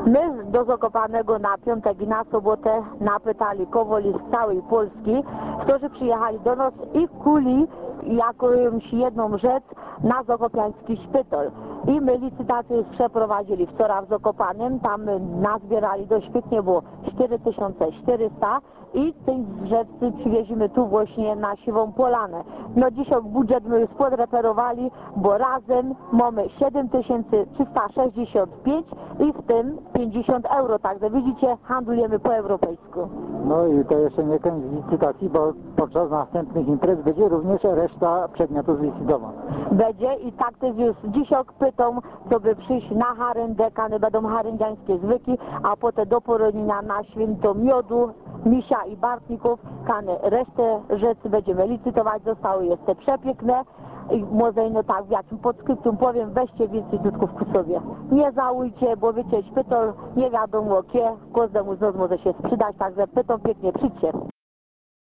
My do Zakopanego na piątek i na sobotę napytali kowoli z całej Polski, którzy przyjechali do nas i kuli jakąś jedną rzecz na zakopiański szpital. I my licytację już przeprowadzili wczoraj w Zakopanem, tam nazbierali dość pięknie, było 4400 i część z rzeczy przywieźmy tu właśnie na Siwą Polanę. No dzisiaj budżet my już podreperowali, bo razem mamy 7365 i w tym 50 euro, także widzicie, handlujemy po europejsku. No i to jeszcze nie koniec licytacji, bo podczas następnych imprez będzie również reszta przedmiotów zlicytowana. Będzie i tak też już dzisiaj pytą, co by przyjść na harędę, kany będą harędziańskie zwyki, a potem do poronienia na święto miodu, misia i bartników, kany resztę rzeczy będziemy licytować, zostały jeszcze przepiękne i może no tak w jakim podskryptum powiem, weźcie więcej dudków ku sobie. Nie żałujcie, bo wiecie, szpital nie wiadomo kie, każdemu z nas może się sprzedać, także pytam pięknie, przyjdźcie.